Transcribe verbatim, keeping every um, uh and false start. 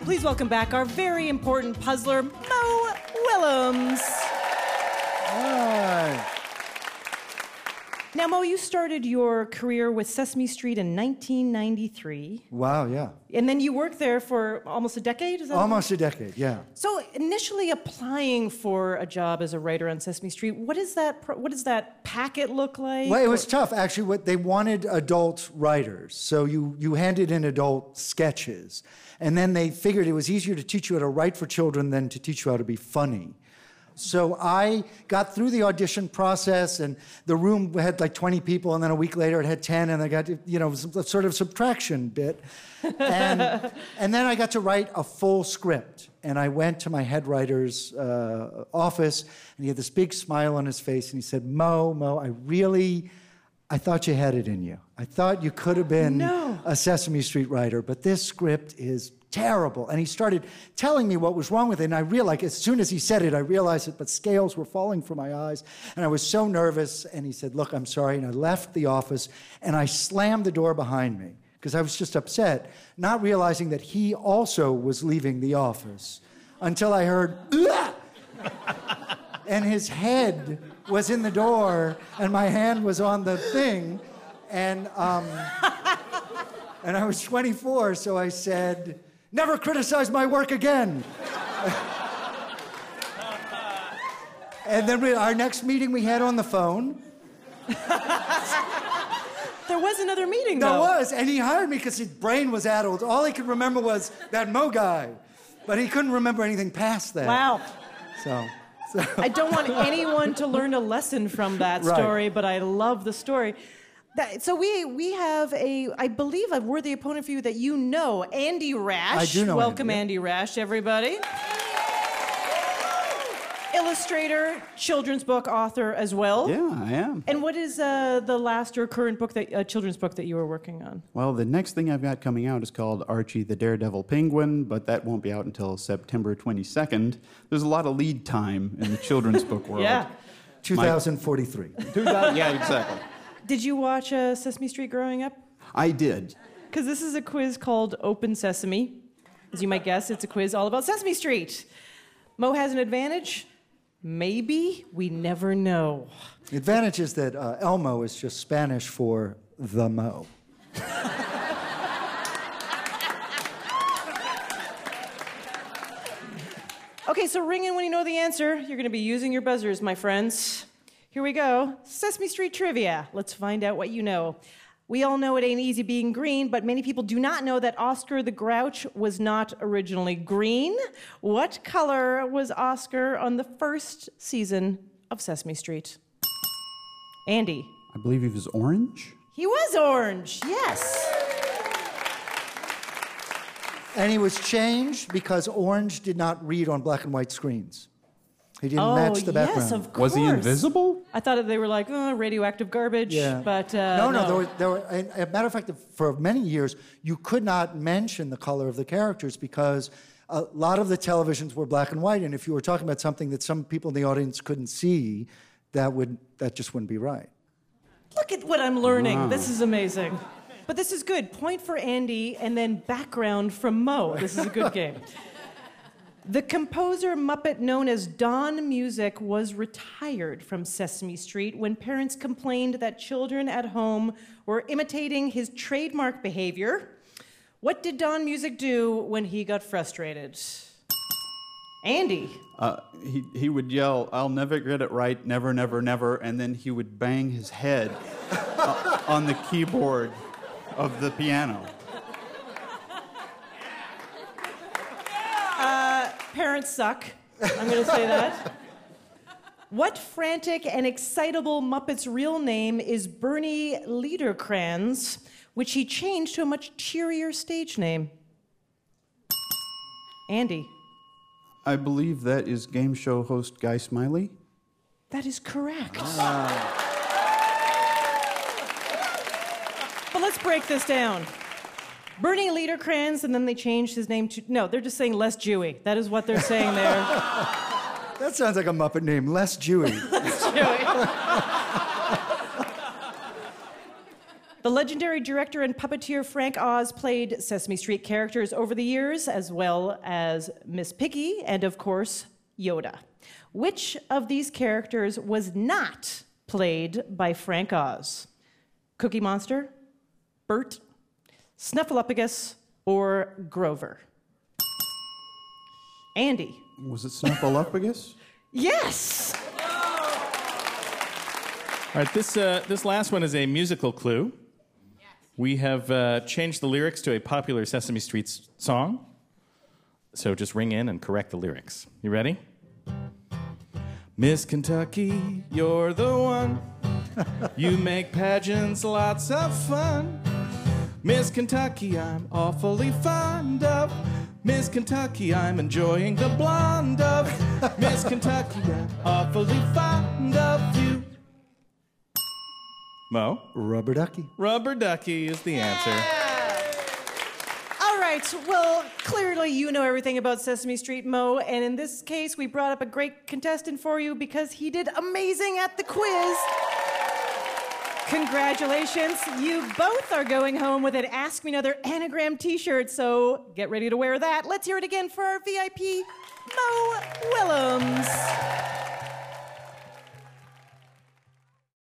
Please welcome back our very important puzzler, Mo Willems. Hi. Now, Mo, you started your career with Sesame Street in nineteen ninety-three. Wow, yeah. And then you worked there for almost a decade? Is that Almost a decade, yeah. So initially applying for a job as a writer on Sesame Street, what is that, what does that packet look like? Well, it was tough. Actually, what they wanted adult writers. So you, you handed in adult sketches. And then they figured it was easier to teach you how to write for children than to teach you how to be funny. So I got through the audition process, and the room had like twenty people, and then a week later it had ten, and I got, you know, some sort of subtraction bit. And, and then I got to write a full script. And I went to my head writer's uh, office, and he had this big smile on his face, and he said, Mo, Mo, I really, I thought you had it in you. I thought you could have been no. a Sesame Street writer, but this script is terrible. And he started telling me what was wrong with it, and I realized, like, as soon as he said it, I realized it, but scales were falling from my eyes, and I was so nervous, and he said, look, I'm sorry, and I left the office, and I slammed the door behind me, because I was just upset, not realizing that he also was leaving the office, until I heard, Ugh! And his head was in the door, and my hand was on the thing, and, um, and I was twenty-four, so I said, never criticize my work again. And then we, our next meeting we had on the phone. There was another meeting, There though. was, and he hired me because his brain was addled. All he could remember was that Mo guy, but he couldn't remember anything past that. Wow. So, so. I don't want anyone to learn a lesson from that Right. story, but I love the story. That, so we we have a, I believe, a worthy opponent for you that you know, Andy Rash. I do know Welcome, Andy, yeah. Andy Rash, everybody. Illustrator, children's book author as well. Yeah, I am. And what is uh, the last or current book that uh, children's book that you are working on? Well, the next thing I've got coming out is called Archie the Daredevil Penguin, but that won't be out until September twenty-second. There's a lot of lead time in the children's book world. Yeah. two thousand forty-three. two thousand, yeah, exactly. Did you watch uh, Sesame Street growing up? I did. Because this is a quiz called Open Sesame. As you might guess, it's a quiz all about Sesame Street. Mo has an advantage. Maybe. We never know. The advantage is that uh, Elmo is just Spanish for the Mo. Okay, so ring in when you know the answer. You're going to be using your buzzers, my friends. Here we go. Sesame Street trivia. Let's find out what you know. We all know it ain't easy being green, but many people do not know that Oscar the Grouch was not originally green. What color was Oscar on the first season of Sesame Street? Andy. I believe he was orange? He was orange, yes. And he was changed because orange did not read on black and white screens. He didn't oh, match the background. yes, of course. Was he invisible? I thought they were like, oh, radioactive garbage, Yeah. but uh, no, no, no. there were, there were, and as a matter of fact, for many years, you could not mention the color of the characters because a lot of the televisions were black and white, and if you were talking about something that some people in the audience couldn't see, that would that just wouldn't be right. Look at what I'm learning. Wow. This is amazing. But this is good. Point for Andy, and then background from Mo. This is a good game. The composer Muppet known as Don Music was retired from Sesame Street when parents complained that children at home were imitating his trademark behavior. What did Don Music do when he got frustrated? Andy. Uh, he, he would yell, I'll never get it right, never, never, never, and then he would bang his head uh, on the keyboard of the piano. Uh, parents suck. I'm going to say that. What frantic and excitable Muppet's real name is Bernie Liederkranz, which he changed to a much cheerier stage name? Andy. I believe that is game show host Guy Smiley. That is correct. But let's break this down. Bernie Liederkranz, and then they changed his name to... No, they're just saying less Jewy. That is what they're saying there. That sounds like a Muppet name, less Jewy. Less Jewy. The legendary director and puppeteer Frank Oz played Sesame Street characters over the years, as well as Miss Piggy and, of course, Yoda. Which of these characters was not played by Frank Oz? Cookie Monster, Bert, Snuffleupagus, or Grover? Andy. Was it Snuffleupagus? Yes! All right, this, uh, this last one is a musical clue. We have uh, changed the lyrics to a popular Sesame Street s- song. So just ring in and correct the lyrics. You ready? Miss Kentucky, you're the one. You make pageants lots of fun. Miss Kentucky, I'm awfully fond of. Miss Kentucky, I'm enjoying the blonde of. Miss Kentucky, I'm awfully fond of you. Mo? Rubber ducky. Rubber ducky is the answer. All right, well, clearly you know everything about Sesame Street, Mo, and in this case, we brought up a great contestant for you because he did amazing at the quiz. Congratulations. You both are going home with an Ask Me Another Anagram t-shirt, so get ready to wear that. Let's hear it again for our V I P, Mo Willems.